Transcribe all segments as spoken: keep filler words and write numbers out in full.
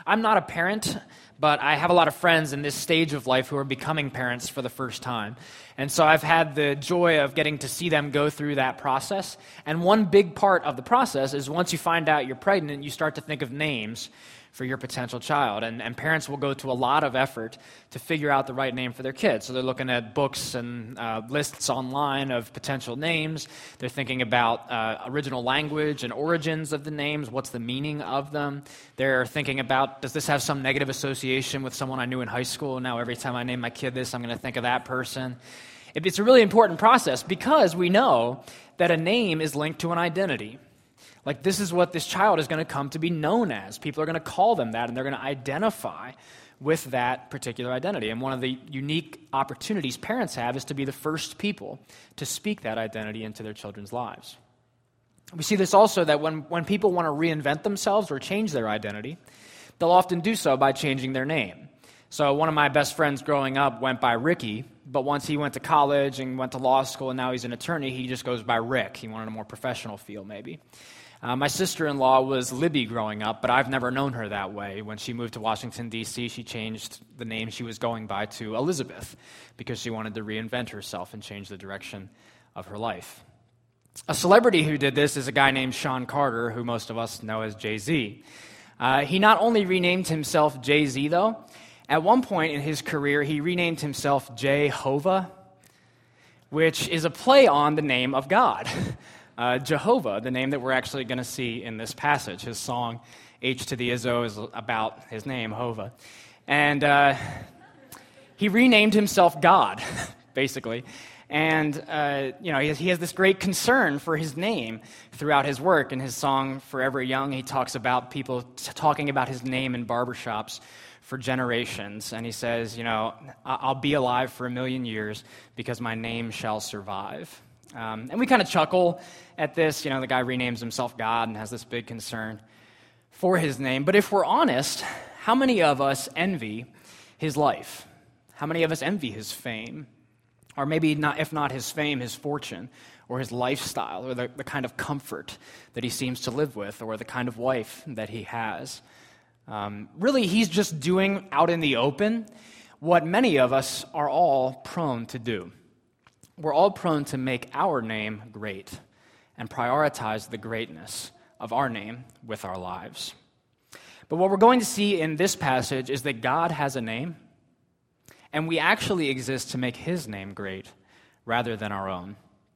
I'm not a parent, but I have a lot of friends in this stage of life who are becoming parents for the first time. And so I've had the joy of getting to see them go through that process. And one big part of the process is once you find out you're pregnant, you start to think of names for your potential child. And, and parents will go to a lot of effort to figure out the right name for their kids. So they're looking at books and uh, lists online of potential names. They're thinking about uh, original language and origins of the names. What's the meaning of them? They're thinking about, does this have some negative association with someone I knew in high school? Now every time I name my kid this, I'm going to think of that person. It's a really important process because we know that a name is linked to an identity. Like, this is what this child is going to come to be known as. People are going to call them that, and they're going to identify with that particular identity. And one of the unique opportunities parents have is to be the first people to speak that identity into their children's lives. We see this also that when, when people want to reinvent themselves or change their identity, they'll often do so by changing their name. So one of my best friends growing up went by Ricky, but once he went to college and went to law school and now he's an attorney, he just goes by Rick. He wanted a more professional feel, maybe. Uh, my sister-in-law was Libby growing up, but I've never known her that way. When she moved to Washington, D C, she changed the name she was going by to Elizabeth because she wanted to reinvent herself and change the direction of her life. A celebrity who did this is a guy named Sean Carter, who most of us know as Jay-Z. Uh, he not only renamed himself Jay-Z, though, at one point in his career, he renamed himself Jehovah, which is a play on the name of God. Uh, Jehovah, the name that we're actually going to see in this passage. His song, H to the Izzo, is about his name, Hova. And uh, he renamed himself God, basically. And, uh, you know, he has, he has this great concern for his name throughout his work. In his song, Forever Young, he talks about people t- talking about his name in barbershops for generations. And he says, you know, I'll be alive for a million years because my name shall survive. Um, and we kind of chuckle at this. You know, the guy renames himself God and has this big concern for his name. But if we're honest, how many of us envy his life? How many of us envy his fame? Or maybe, not, if not his fame, his fortune, or his lifestyle, or the, the kind of comfort that he seems to live with, or the kind of wife that he has. Um, really, he's just doing out in the open what many of us are all prone to do. We're all prone to make our name great and prioritize the greatness of our name with our lives. But what we're going to see in this passage is that God has a name, and we actually exist to make his name great rather than our own.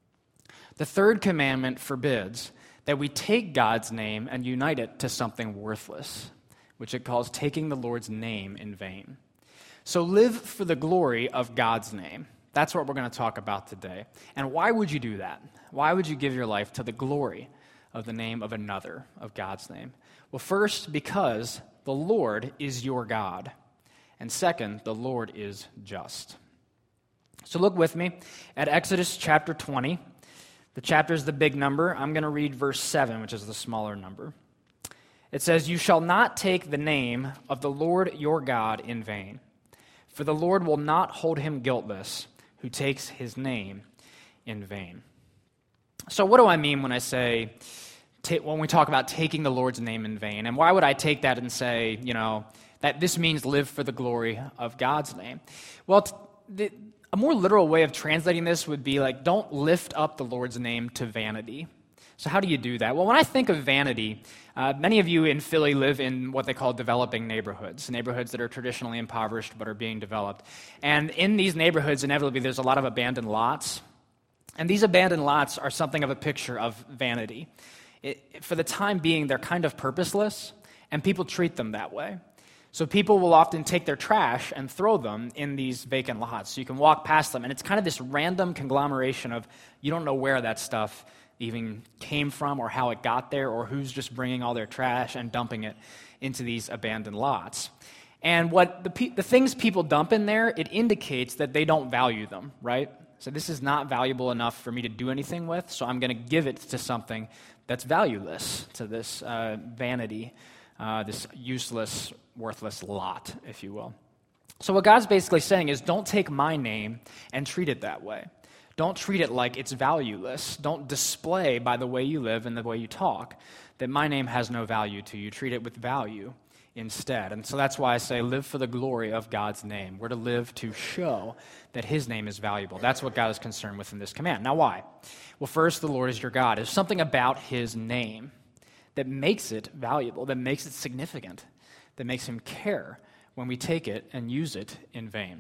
The third commandment forbids that we take God's name and unite it to something worthless, which it calls taking the Lord's name in vain. So live for the glory of God's name. That's what we're going to talk about today. And why would you do that? Why would you give your life to the glory of the name of another, of God's name? Well, first, because the Lord is your God. And second, the Lord is just. So look with me at Exodus chapter twenty. The chapter is the big number. I'm going to read verse seven, which is the smaller number. It says, "You shall not take the name of the Lord your God in vain, for the Lord will not hold him guiltless who takes his name in vain." So what do I mean when I say, ta- when we talk about taking the Lord's name in vain? And why would I take that and say, you know, that this means live for the glory of God's name? Well, t- the, a more literal way of translating this would be like, don't lift up the Lord's name to vanity. So how do you do that? Well, when I think of vanity, uh, many of you in Philly live in what they call developing neighborhoods, neighborhoods that are traditionally impoverished but are being developed. And in these neighborhoods, inevitably, there's a lot of abandoned lots. And these abandoned lots are something of a picture of vanity. It, for the time being, they're kind of purposeless, and people treat them that way. So people will often take their trash and throw them in these vacant lots. So you can walk past them, and it's kind of this random conglomeration of you don't know where that stuff even came from or how it got there or who's just bringing all their trash and dumping it into these abandoned lots. And what the, pe- the things people dump in there, it indicates that they don't value them, right? So this is not valuable enough for me to do anything with, so I'm going to give it to something that's valueless, to this uh, vanity, uh, this useless, worthless lot, if you will. So what God's basically saying is, don't take my name and treat it that way. Don't treat it like it's valueless. Don't display by the way you live and the way you talk that my name has no value to you. Treat it with value instead. And so that's why I say live for the glory of God's name. We're to live to show that his name is valuable. That's what God is concerned with in this command. Now, why? Well, first, the Lord is your God. There's something about his name that makes it valuable, that makes it significant, that makes him care when we take it and use it in vain.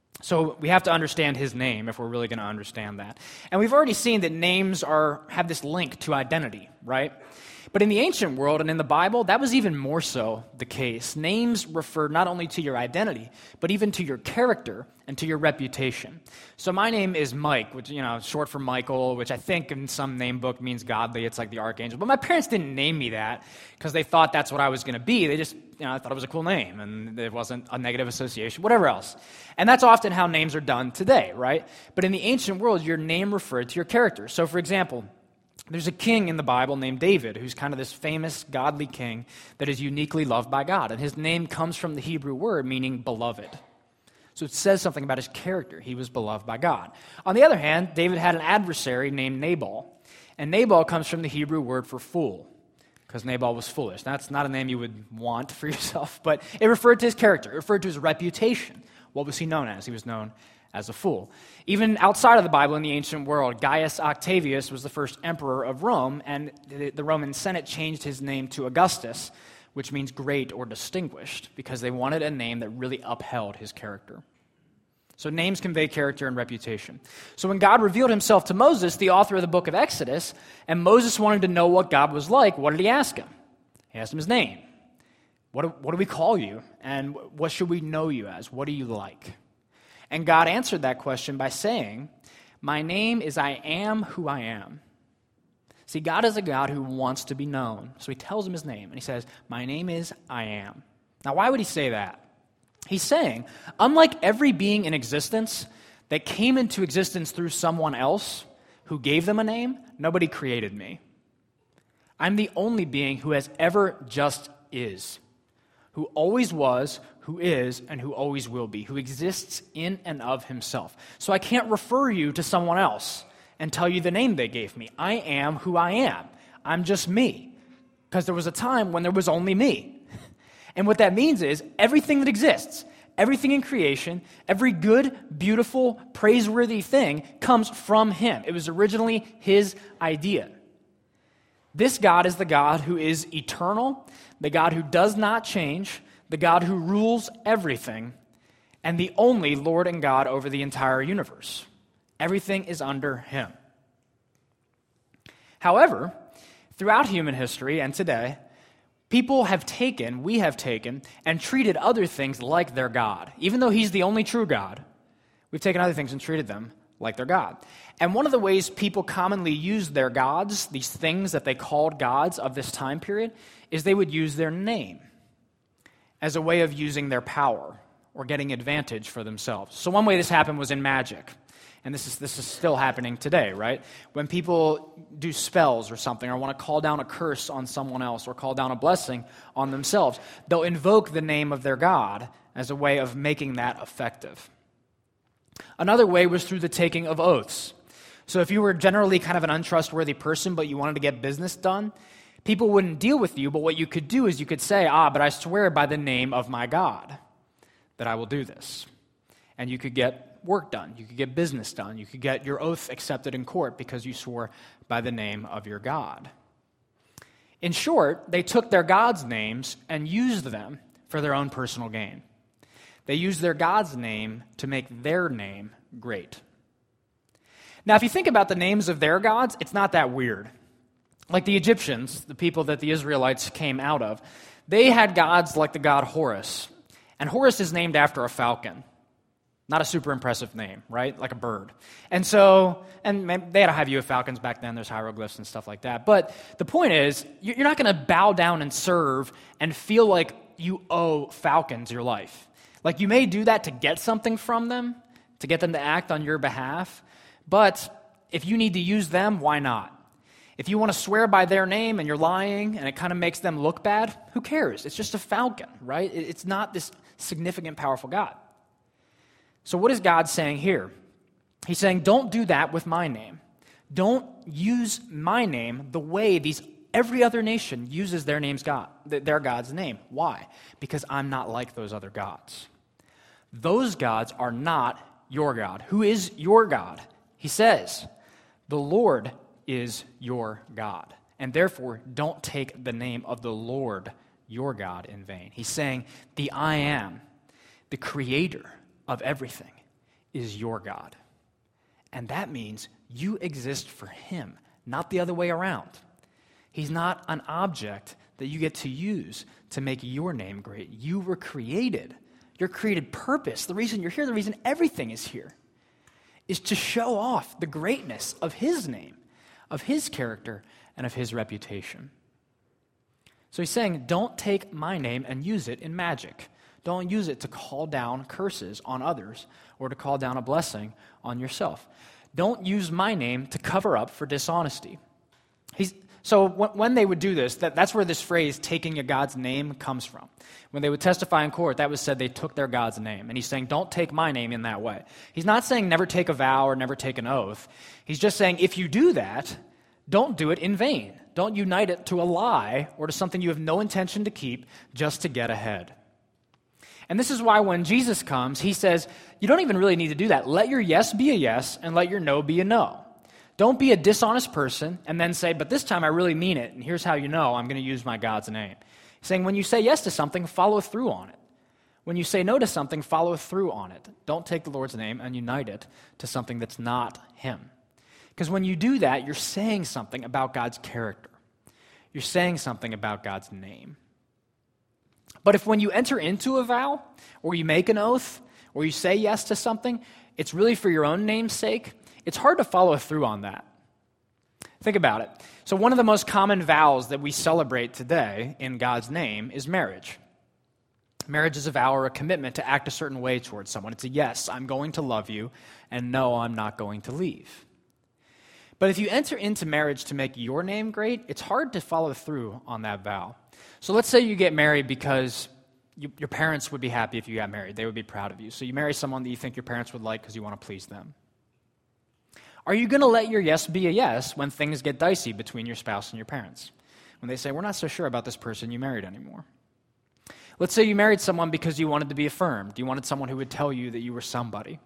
So we have to understand his name if we're really going to understand that. And we've already seen that names are have this link to identity, right? But in the ancient world and in the Bible, that was even more so the case. Names refer not only to your identity, but even to your character and to your reputation. So my name is Mike, which, you know, is short for Michael, which I think in some name book means godly. It's like the archangel. But my parents didn't name me that because they thought that's what I was going to be. They just, you know, I thought it was a cool name and it wasn't a negative association, whatever else. And that's often how names are done today, right? But in the ancient world, your name referred to your character. So for example, there's a king in the Bible named David, who's kind of this famous godly king that is uniquely loved by God. And his name comes from the Hebrew word meaning beloved. So it says something about his character. He was beloved by God. On the other hand, David had an adversary named Nabal. And Nabal comes from the Hebrew word for fool, because Nabal was foolish. That's not a name you would want for yourself, but it referred to his character. It referred to his reputation. What was he known as? He was known as a fool. Even outside of the Bible in the ancient world, Gaius Octavius was the first emperor of Rome, and the Roman Senate changed his name to Augustus, which means great or distinguished, because they wanted a name that really upheld his character. So names convey character and reputation. So when God revealed himself to Moses, the author of the book of Exodus, and Moses wanted to know what God was like, what did he ask him? He asked him his name. What do, what do we call you? And what should we know you as? What are you like? And God answered that question by saying, my name is I am who I am. See, God is a God who wants to be known. So he tells him his name, and he says, my name is I am. Now, why would he say that? He's saying, unlike every being in existence that came into existence through someone else who gave them a name, nobody created me. I'm the only being who has ever just is, who always was, who is, and who always will be, who exists in and of himself. So I can't refer you to someone else and tell you the name they gave me. I am who I am. I'm just me. Because there was a time when there was only me. And what that means is everything that exists, everything in creation, every good, beautiful, praiseworthy thing comes from him. It was originally his idea. This God is the God who is eternal, the God who does not change, the God who rules everything, and the only Lord and God over the entire universe. Everything is under him. However, throughout human history and today, people have taken, we have taken, and treated other things like their God. Even though he's the only true God, we've taken other things and treated them like their God. And one of the ways people commonly used their gods, these things that they called gods of this time period, is they would use their name as a way of using their power or getting advantage for themselves. So one way this happened was in magic. And this is this is still happening today, right? When people do spells or something or want to call down a curse on someone else or call down a blessing on themselves, they'll invoke the name of their God as a way of making that effective. Another way was through the taking of oaths. So if you were generally kind of an untrustworthy person, but you wanted to get business done, people wouldn't deal with you, but what you could do is you could say, ah, but I swear by the name of my God that I will do this. And you could get work done. You could get business done. You could get your oath accepted in court because you swore by the name of your God. In short, they took their gods' names and used them for their own personal gain. They used their God's name to make their name great. Now, if you think about the names of their gods, it's not that weird. Like the Egyptians, the people that the Israelites came out of, they had gods like the god Horus. And Horus is named after a falcon. Not a super impressive name, right? Like a bird. And so, and they had to have you with falcons back then. There's hieroglyphs and stuff like that. But the point is, you're not going to bow down and serve and feel like you owe falcons your life. Like you may do that to get something from them, to get them to act on your behalf. But if you need to use them, why not? If you want to swear by their name and you're lying and it kind of makes them look bad, who cares? It's just a falcon, right? It's not this significant, powerful God. So what is God saying here? He's saying, don't do that with my name. Don't use my name the way these every other nation uses their name's God, their God's name. Why? Because I'm not like those other gods. Those gods are not your God. Who is your God? He says, the Lord is your God. And therefore, don't take the name of the Lord, your God, in vain. He's saying, the I am, the creator of everything, is your God. And that means you exist for him, not the other way around. He's not an object that you get to use to make your name great. You were created. Your created purpose, the reason you're here, the reason everything is here, is to show off the greatness of his name, of his character, and of his reputation. So he's saying, don't take my name and use it in magic. Don't use it to call down curses on others or to call down a blessing on yourself. Don't use my name to cover up for dishonesty. He's, so when, when they would do this, that, that's where this phrase, taking a God's name, comes from. When they would testify in court, that was said they took their God's name. And he's saying, don't take my name in that way. He's not saying never take a vow or never take an oath. He's just saying, if you do that, don't do it in vain. Don't unite it to a lie or to something you have no intention to keep just to get ahead. And this is why when Jesus comes, he says, you don't even really need to do that. Let your yes be a yes and let your no be a no. Don't be a dishonest person and then say, but this time I really mean it, and here's how you know I'm going to use my God's name. He's saying when you say yes to something, follow through on it. When you say no to something, follow through on it. Don't take the Lord's name and unite it to something that's not him. Because when you do that, you're saying something about God's character. You're saying something about God's name. But if when you enter into a vow, or you make an oath, or you say yes to something, it's really for your own name's sake, it's hard to follow through on that. Think about it. So one of the most common vows that we celebrate today in God's name is marriage. Marriage is a vow or a commitment to act a certain way towards someone. It's a yes, I'm going to love you, and no, I'm not going to leave. But if you enter into marriage to make your name great, it's hard to follow through on that vow. So let's say you get married because you, your parents would be happy if you got married. They would be proud of you. So you marry someone that you think your parents would like because you want to please them. Are you going to let your yes be a yes when things get dicey between your spouse and your parents? When they say, we're not so sure about this person you married anymore. Let's say you married someone because you wanted to be affirmed. You wanted someone who would tell you that you were somebody.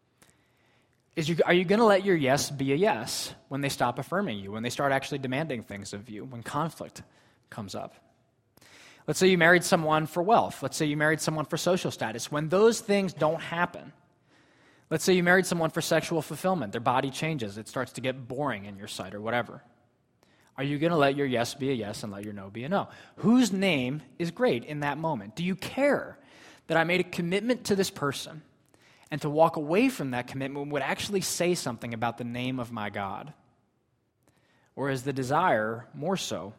Is you, are you going to let your yes be a yes when they stop affirming you, when they start actually demanding things of you, when conflict comes up? Let's say you married someone for wealth. Let's say you married someone for social status. When those things don't happen, let's say you married someone for sexual fulfillment. Their body changes. It starts to get boring in your sight or whatever. Are you going to let your yes be a yes and let your no be a no? Whose name is great in that moment? Do you care that I made a commitment to this person and to walk away from that commitment would actually say something about the name of my God? Or is the desire more so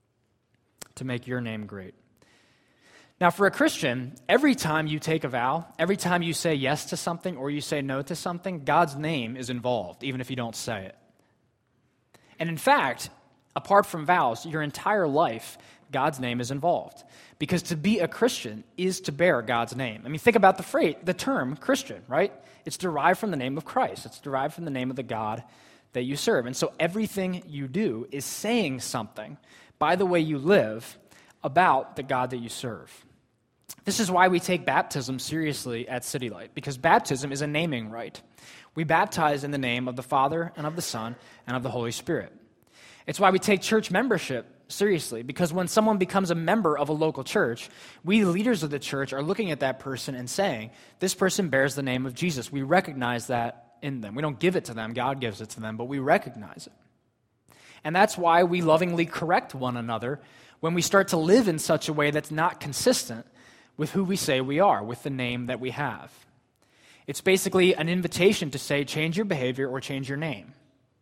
to make your name great? Now, for a Christian, every time you take a vow, every time you say yes to something or you say no to something, God's name is involved, even if you don't say it. And in fact, apart from vows, your entire life, God's name is involved. Because to be a Christian is to bear God's name. I mean, think about the phrase, the term Christian, right? It's derived from the name of Christ. It's derived from the name of the God that you serve. And so everything you do is saying something by the way you live about the God that you serve. This is why we take baptism seriously at City Light, because baptism is a naming rite. We baptize in the name of the Father and of the Son and of the Holy Spirit. It's why we take church membership seriously, because when someone becomes a member of a local church, we, the leaders of the church, are looking at that person and saying, this person bears the name of Jesus. We recognize that in them. We don't give it to them. God gives it to them, but we recognize it. And that's why we lovingly correct one another when we start to live in such a way that's not consistent with who we say we are, with the name that we have. It's basically an invitation to say, change your behavior or change your name.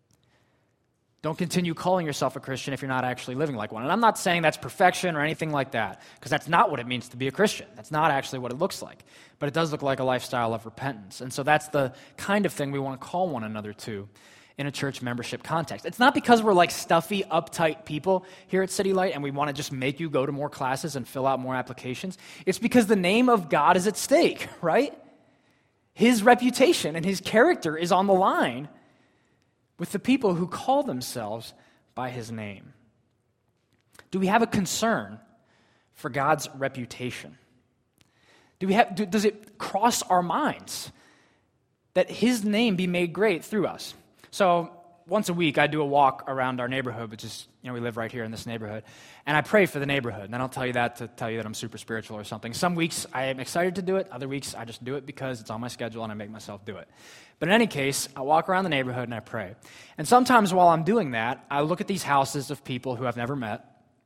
Don't continue calling yourself a Christian if you're not actually living like one. And I'm not saying that's perfection or anything like that, because that's not what it means to be a Christian. That's not actually what it looks like. But it does look like a lifestyle of repentance. And so that's the kind of thing we want to call one another to in a church membership context. It's not because we're like stuffy, uptight people here at City Light and we want to just make you go to more classes and fill out more applications. It's because the name of God is at stake, right? His reputation and his character is on the line with the people who call themselves by his name. Do we have a concern for God's reputation? Do we have, do, does it cross our minds that his name be made great through us? So once a week, I do a walk around our neighborhood, which is, you know, we live right here in this neighborhood, and I pray for the neighborhood. And I don't tell you that to tell you that I'm super spiritual or something. Some weeks I am excited to do it. Other weeks I just do it because it's on my schedule and I make myself do it. But in any case, I walk around the neighborhood and I pray. And sometimes while I'm doing that, I look at these houses of people who I've never met,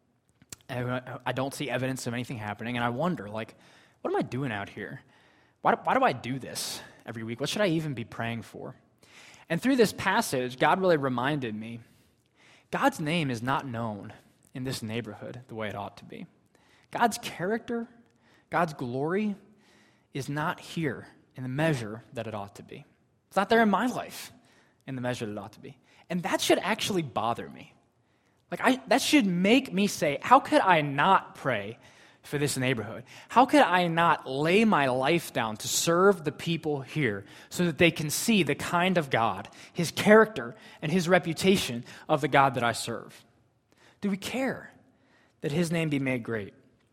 and I don't see evidence of anything happening, and I wonder, like, what am I doing out here? Why do, why do I do this every week? What should I even be praying for? And through this passage, God really reminded me, God's name is not known in this neighborhood the way it ought to be. God's character, God's glory is not here in the measure that it ought to be. It's not there in my life in the measure that it ought to be. And that should actually bother me. Like, I, that should make me say, how could I not pray for this neighborhood? How could I not lay my life down to serve the people here so that they can see the kind of God, his character, and his reputation of the God that I serve? Do we care that his name be made great?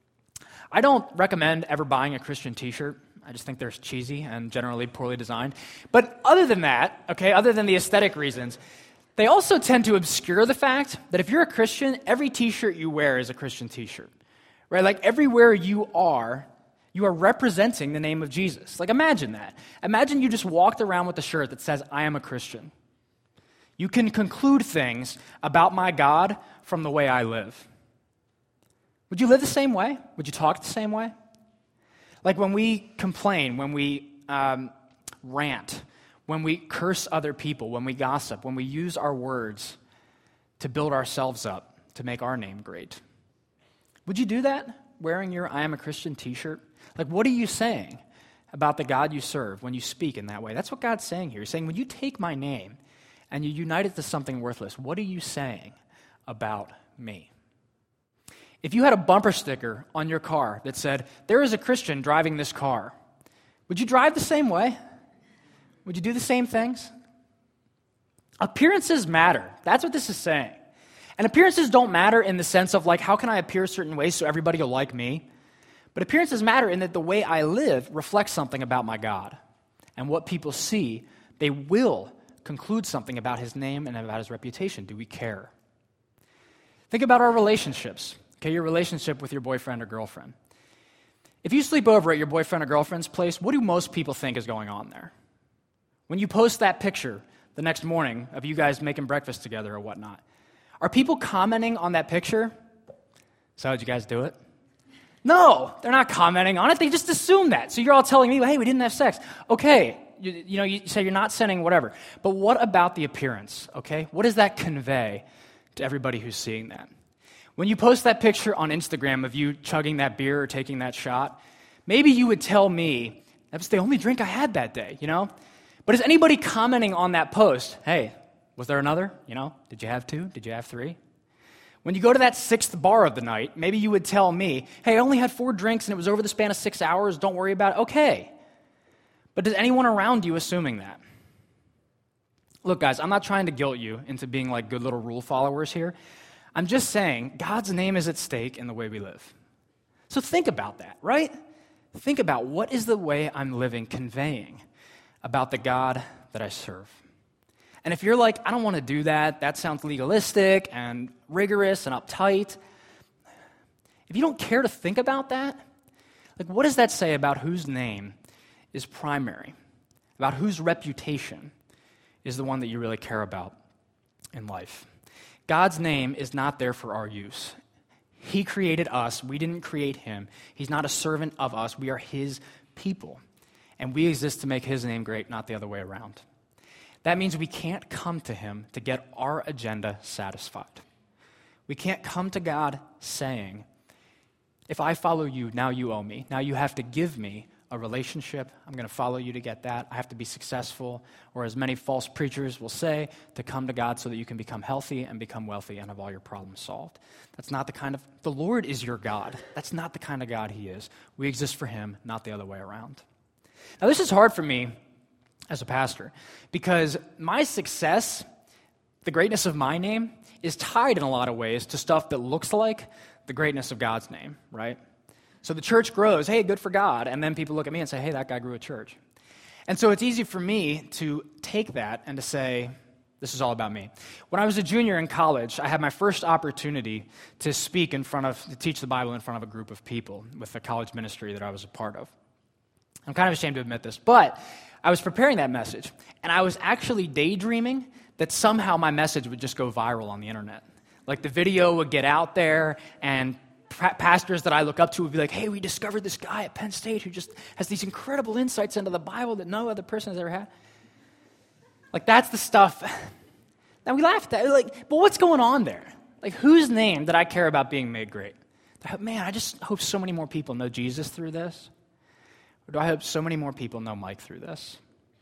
I don't recommend ever buying a Christian t-shirt. I just think they're cheesy and generally poorly designed. But other than that, okay, other than the aesthetic reasons, they also tend to obscure the fact that if you're a Christian, every t-shirt you wear is a Christian t-shirt. Right? Like everywhere you are, you are representing the name of Jesus. Like imagine that. Imagine you just walked around with a shirt that says, I am a Christian. You can conclude things about my God from the way I live. Would you live the same way? Would you talk the same way? Like when we complain, when we um, rant, when we curse other people, when we gossip, when we use our words to build ourselves up, to make our name great. Would you do that, wearing your I am a Christian t-shirt? Like, what are you saying about the God you serve when you speak in that way? That's what God's saying here. He's saying, when you take my name and you unite it to something worthless, what are you saying about me? If you had a bumper sticker on your car that said, there is a Christian driving this car, would you drive the same way? Would you do the same things? Appearances matter. That's what this is saying. And appearances don't matter in the sense of like, how can I appear certain ways so everybody will like me? But appearances matter in that the way I live reflects something about my God. And what people see, they will conclude something about his name and about his reputation. Do we care? Think about our relationships. Okay, your relationship with your boyfriend or girlfriend. If you sleep over at your boyfriend or girlfriend's place, what do most people think is going on there? When you post that picture the next morning of you guys making breakfast together or whatnot, are people commenting on that picture? So how'd you guys do it? No, they're not commenting on it. They just assume that. So you're all telling me, hey, we didn't have sex. Okay, you, you know, you say you're not sending whatever. But what about the appearance, okay? What does that convey to everybody who's seeing that? When you post that picture on Instagram of you chugging that beer or taking that shot, maybe you would tell me, that was the only drink I had that day, you know? But is anybody commenting on that post, hey, was there another? You know, did you have two? Did you have three? When you go to that sixth bar of the night, maybe you would tell me, hey, I only had four drinks and it was over the span of six hours. Don't worry about it. Okay. But does anyone around you assuming that? Look, guys, I'm not trying to guilt you into being like good little rule followers here. I'm just saying God's name is at stake in the way we live. So think about that, right? Think about what is the way I'm living conveying about the God that I serve. And if you're like, I don't want to do that, that sounds legalistic and rigorous and uptight. If you don't care to think about that, like what does that say about whose name is primary, about whose reputation is the one that you really care about in life? God's name is not there for our use. He created us. We didn't create him. He's not a servant of us. We are his people. And we exist to make his name great, not the other way around. That means we can't come to him to get our agenda satisfied. We can't come to God saying, if I follow you, now you owe me. Now you have to give me a relationship. I'm going to follow you to get that. I have to be successful, or as many false preachers will say, to come to God so that you can become healthy and become wealthy and have all your problems solved. That's not the kind of, the Lord is your God. That's not the kind of God he is. We exist for him, not the other way around. Now this is hard for me as a pastor because my success, the greatness of my name, is tied in a lot of ways to stuff that looks like the greatness of God's name, right? So the church grows, hey, good for God, and then people look at me and say, hey, that guy grew a church. And so it's easy for me to take that and to say, this is all about me. When I was a junior in college, I had my first opportunity to speak in front of, to teach the Bible in front of a group of people with the college ministry that I was a part of. I'm kind of ashamed to admit this, but I was preparing that message, and I was actually daydreaming that somehow my message would just go viral on the internet. Like the video would get out there, and pastors that I look up to would be like, hey, we discovered this guy at Penn State who just has these incredible insights into the Bible that no other person has ever had. Like, that's the stuff. Now, we laughed at it. Like, but what's going on there? Like, whose name did I care about being made great? Man, I just hope so many more people know Jesus through this. Or do I hope so many more people know Mike through this?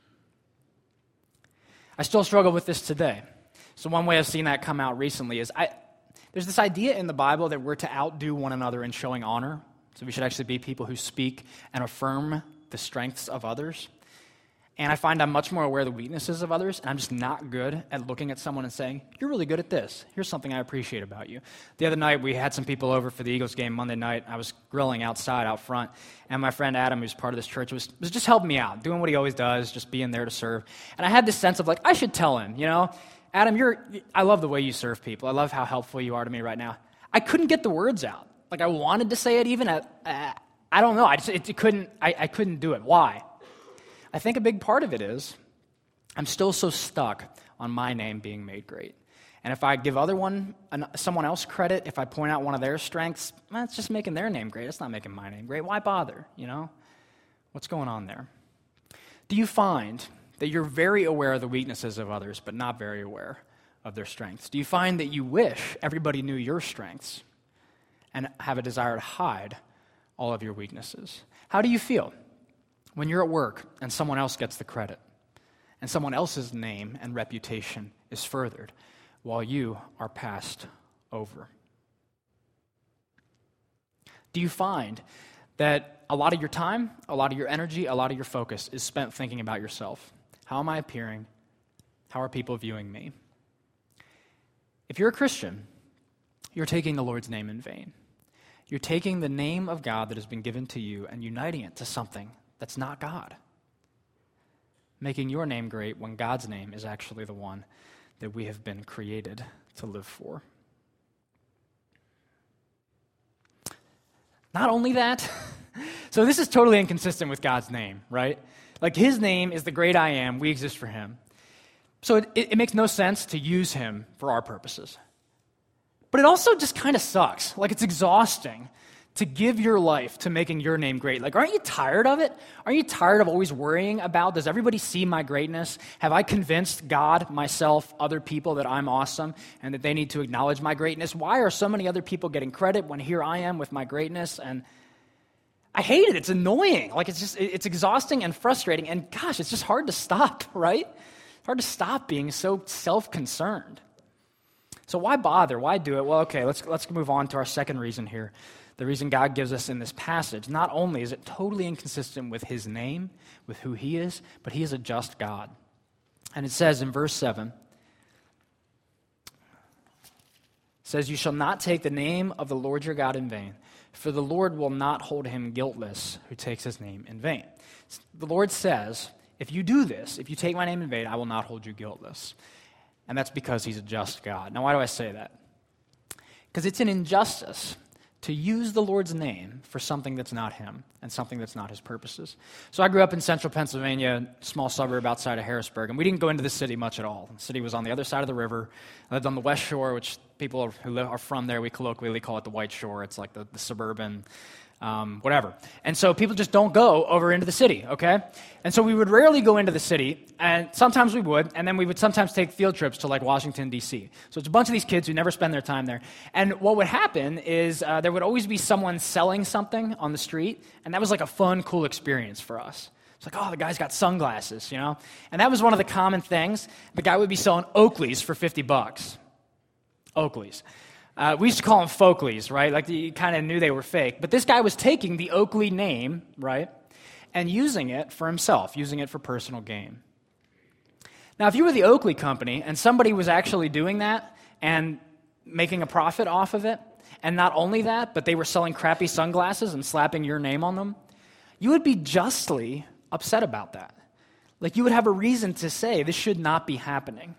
I still struggle with this today. So one way I've seen that come out recently is I there's this idea in the Bible that we're to outdo one another in showing honor. So we should actually be people who speak and affirm the strengths of others. And I find I'm much more aware of the weaknesses of others, and I'm just not good at looking at someone and saying, you're really good at this. Here's something I appreciate about you. The other night, we had some people over for the Eagles game Monday night. I was grilling outside, out front, and my friend Adam, who's part of this church, was, was just helping me out, doing what he always does, just being there to serve. And I had this sense of, like, I should tell him, you know, Adam, you're, I love the way you serve people. I love how helpful you are to me right now. I couldn't get the words out. Like, I wanted to say it even. I, I, I don't know. I just it, it couldn't. I, I couldn't do it. Why? I think a big part of it is I'm still so stuck on my name being made great. And if I give other one, someone else credit, if I point out one of their strengths, well, it's just making their name great. It's not making my name great. Why bother, you know? What's going on there? Do you find that you're very aware of the weaknesses of others, but not very aware of their strengths? Do you find that you wish everybody knew your strengths and have a desire to hide all of your weaknesses? How do you feel when you're at work and someone else gets the credit and someone else's name and reputation is furthered while you are passed over? Do you find that a lot of your time, a lot of your energy, a lot of your focus is spent thinking about yourself? How am I appearing? How are people viewing me? If you're a Christian, you're taking the Lord's name in vain. You're taking the name of God that has been given to you and uniting it to something that's not God. Making your name great when God's name is actually the one that we have been created to live for. Not only that, so this is totally inconsistent with God's name, right? Like, his name is the great I am. We exist for him. So it, it makes no sense to use him for our purposes. But it also just kind of sucks. Like, it's exhausting to give your life to making your name great. Like, aren't you tired of it? Aren't you tired of always worrying about, does everybody see my greatness? Have I convinced God, myself, other people that I'm awesome and that they need to acknowledge my greatness? Why are so many other people getting credit when here I am with my greatness? And I hate it. It's annoying. Like, it's just, it's exhausting and frustrating. And gosh, it's just hard to stop, right? It's hard to stop being so self-concerned. So why bother? Why do it? Well, okay, let's let's move on to our second reason here. The reason God gives us in this passage. Not only is it totally inconsistent with his name, with who he is, but he is a just God. And it says in verse seven, it says, you shall not take the name of the Lord your God in vain, for the Lord will not hold him guiltless who takes his name in vain. The Lord says, if you do this, if you take my name in vain, I will not hold you guiltless. And that's because he's a just God. Now, why do I say that? Because it's an injustice to use the Lord's name for something that's not him and something that's not his purposes. So I grew up in central Pennsylvania, a small suburb outside of Harrisburg, and we didn't go into the city much at all. The city was on the other side of the river. I lived on the West Shore, which people who are from there, we colloquially call it the White Shore. It's like the, the suburban, um, whatever. And so people just don't go over into the city, okay? And so we would rarely go into the city, and sometimes we would, and then we would sometimes take field trips to like Washington, D C. So it's a bunch of these kids who never spend their time there. And what would happen is uh, there would always be someone selling something on the street, and that was like a fun, cool experience for us. It's like, oh, the guy's got sunglasses, you know? And that was one of the common things. The guy would be selling Oakleys for fifty bucks. Oakleys. Uh, we used to call them Folkleys, right? Like, you kind of knew they were fake. But this guy was taking the Oakley name, right, and using it for himself, using it for personal gain. Now, if you were the Oakley company and somebody was actually doing that and making a profit off of it, and not only that, but they were selling crappy sunglasses and slapping your name on them, you would be justly upset about that. Like, you would have a reason to say this should not be happening.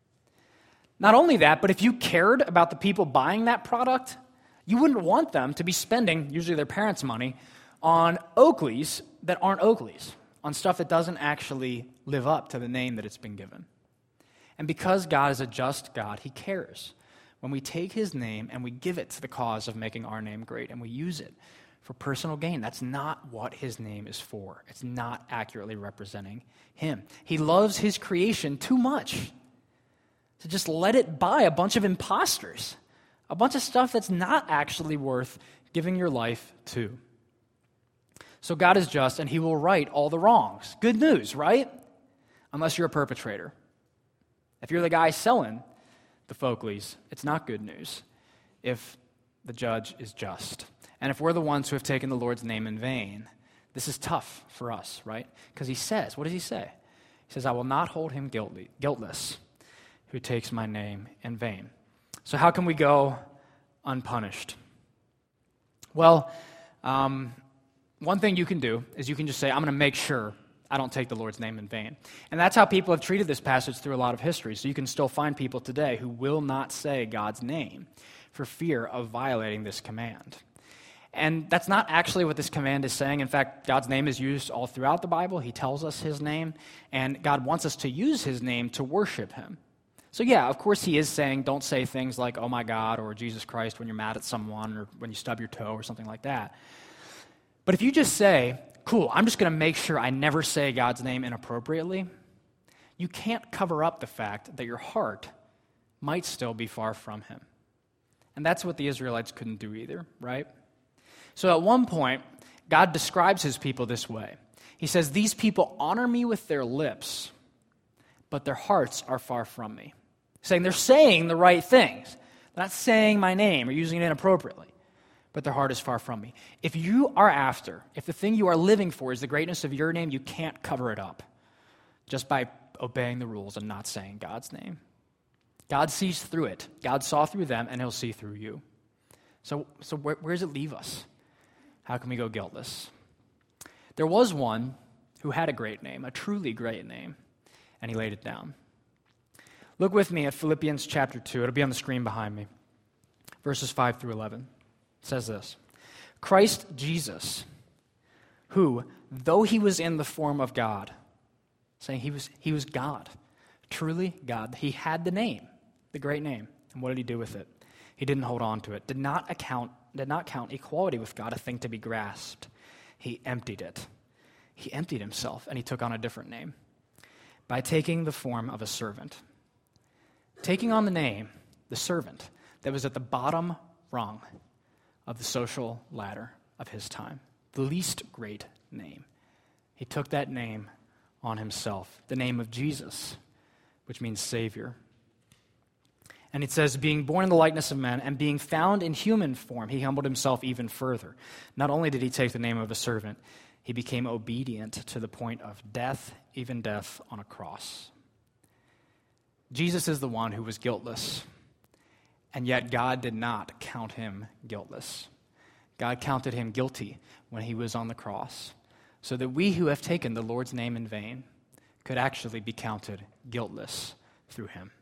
Not only that, but if you cared about the people buying that product, you wouldn't want them to be spending, usually their parents' money, on Oakleys that aren't Oakleys, on stuff that doesn't actually live up to the name that it's been given. And because God is a just God, he cares when we take his name and we give it to the cause of making our name great and we use it for personal gain. That's not what his name is for. It's not accurately representing him. He loves his creation too much to just let it buy a bunch of imposters, a bunch of stuff that's not actually worth giving your life to. So God is just, and he will right all the wrongs. Good news, right? Unless you're a perpetrator. If you're the guy selling the Folkleys, it's not good news if the judge is just. And if we're the ones who have taken the Lord's name in vain, this is tough for us, right? Because he says, what does he say? He says, I will not hold him guilty, guiltless who takes my name in vain. So how can we go unpunished? Well, um, one thing you can do is you can just say, I'm going to make sure I don't take the Lord's name in vain. And that's how people have treated this passage through a lot of history. So you can still find people today who will not say God's name for fear of violating this command. And that's not actually what this command is saying. In fact, God's name is used all throughout the Bible. He tells us his name, and God wants us to use his name to worship him. So yeah, of course he is saying don't say things like, oh my God, or Jesus Christ when you're mad at someone, or when you stub your toe, or something like that. But if you just say, cool, I'm just going to make sure I never say God's name inappropriately, you can't cover up the fact that your heart might still be far from him. And that's what the Israelites couldn't do either, right? So at one point, God describes his people this way. He says, these people honor me with their lips, but their hearts are far from me. Saying they're saying the right things. They're not saying my name or using it inappropriately, but their heart is far from me. If you are after, if the thing you are living for is the greatness of your name, you can't cover it up just by obeying the rules and not saying God's name. God sees through it. God saw through them, and he'll see through you. So, so where, where does it leave us? How can we go guiltless? There was one who had a great name, a truly great name, and he laid it down. Look with me at Philippians chapter two. It'll be on the screen behind me. Verses five through eleven. It says this, Christ Jesus, who, though he was in the form of God, saying he was, he was God, truly God, he had the name, the great name. And what did he do with it? He didn't hold on to it, did not account, did not count equality with God a thing to be grasped. He emptied it. He emptied himself, and he took on a different name by taking the form of a servant. Taking on the name, the servant, that was at the bottom rung of the social ladder of his time, the least great name. He took that name on himself, the name of Jesus, which means Savior. And it says, being born in the likeness of men and being found in human form, he humbled himself even further. Not only did he take the name of a servant, he became obedient to the point of death, even death on a cross. Jesus is the one who was guiltless, and yet God did not count him guiltless. God counted him guilty when he was on the cross, so that we who have taken the Lord's name in vain could actually be counted guiltless through him.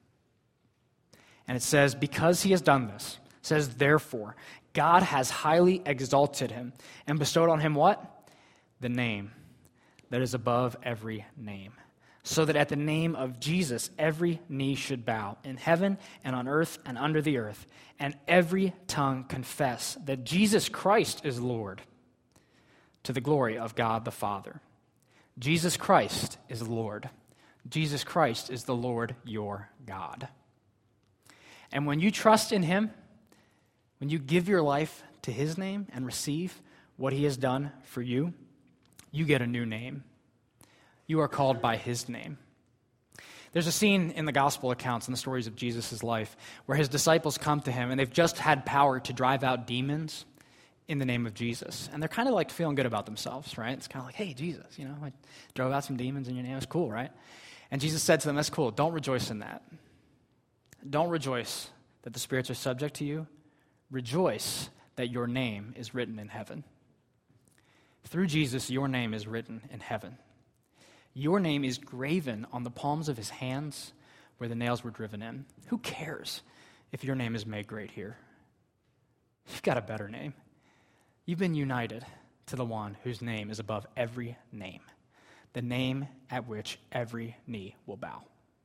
And it says, because he has done this, it says, therefore, God has highly exalted him and bestowed on him what? The name that is above every name, so that at the name of Jesus, every knee should bow in heaven and on earth and under the earth, and every tongue confess that Jesus Christ is Lord, to the glory of God the Father. Jesus Christ is Lord. Jesus Christ is the Lord your God. And when you trust in him, when you give your life to his name and receive what he has done for you, you get a new name. You are called by his name. There's a scene in the gospel accounts and the stories of Jesus' life where his disciples come to him and they've just had power to drive out demons in the name of Jesus. And they're kind of like feeling good about themselves, right? It's kind of like, hey, Jesus, you know, I drove out some demons in your name. It's cool, right? And Jesus said to them, that's cool. Don't rejoice in that. Don't rejoice that the spirits are subject to you. Rejoice that your name is written in heaven. Through Jesus, your name is written in heaven. Your name is graven on the palms of his hands where the nails were driven in. Who cares if your name is made great here? You've got a better name. You've been united to the one whose name is above every name, the name at which every knee will bow.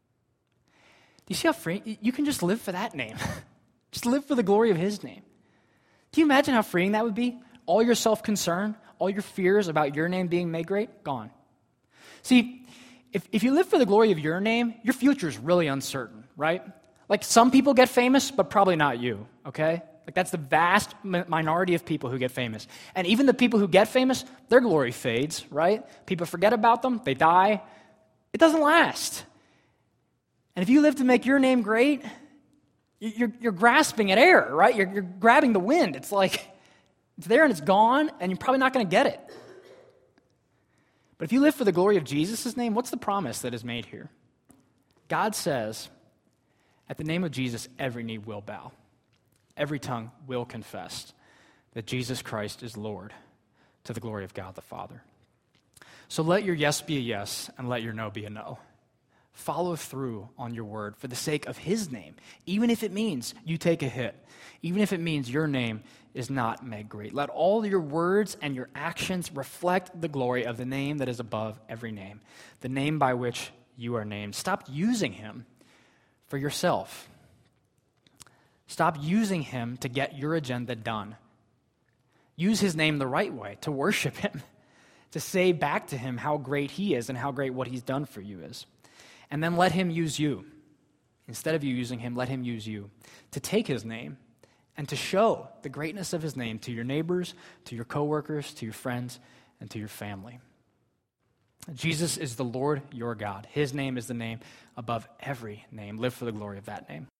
Do you see how free? You can just live for that name. Just live for the glory of his name. Do you imagine how freeing that would be? All your self-concern, all your fears about your name being made great, gone. See, if, if you live for the glory of your name, your future is really uncertain, right? Like some people get famous, but probably not you, okay? Like that's the vast minority of people who get famous. And even the people who get famous, their glory fades, right? People forget about them, they die. It doesn't last. And if you live to make your name great, you're, you're grasping at air, right? You're, you're grabbing the wind. It's like, it's there and it's gone, and you're probably not going to get it. But if you live for the glory of Jesus' name, what's the promise that is made here? God says, at the name of Jesus, every knee will bow. Every tongue will confess that Jesus Christ is Lord, to the glory of God the Father. So let your yes be a yes, and let your no be a no. Follow through on your word for the sake of his name, even if it means you take a hit, even if it means your name is not made great. Let all your words and your actions reflect the glory of the name that is above every name, the name by which you are named. Stop using him for yourself. Stop using him to get your agenda done. Use his name the right way, to worship him, to say back to him how great he is and how great what he's done for you is. And then let him use you. Instead of you using him, let him use you to take his name and to show the greatness of his name to your neighbors, to your coworkers, to your friends, and to your family. Jesus is the Lord your God. His name is the name above every name. Live for the glory of that name.